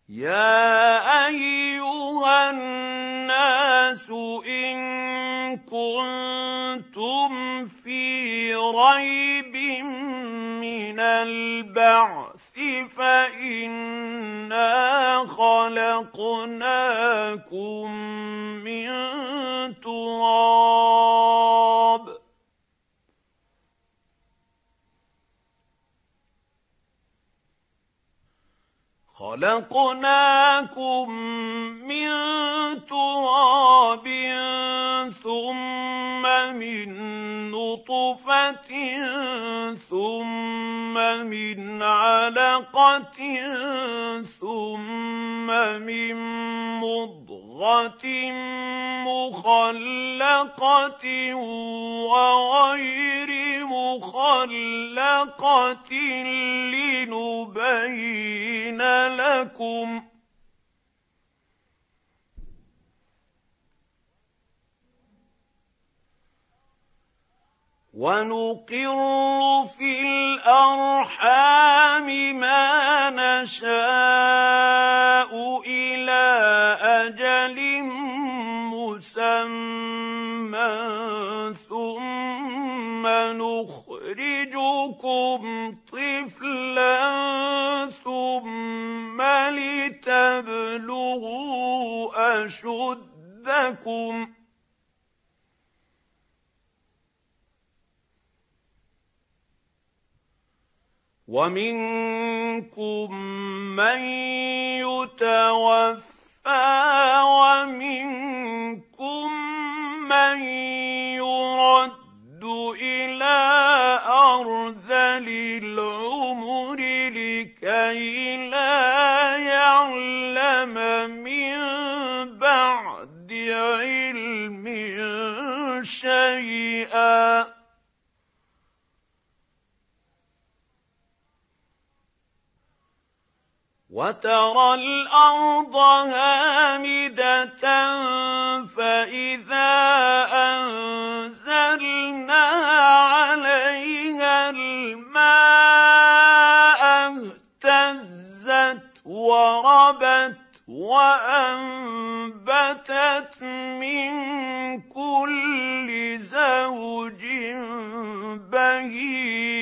يا أيها الناس إن كنتم في ريب من البعث فإنا خلقناكم من تراب ثم من نطفة ثم من علقة ثم من مضغة مخلقة وغير مخلقة لنبين لكم ونقر في الأرحام ما نشاء إلى أجل مسمى ثم نخرجكم طفلا ثم لتبلغوا أشدكم ومنكم من يتوفى ومنكم من يرد إلى أرذل العمر لكي لا يعلم من بعد علم شيئا وترى الأرض هامدة فإذا أنزلنا عليها الماء اهتزت وربت وأنبتت من كل زوج بهيج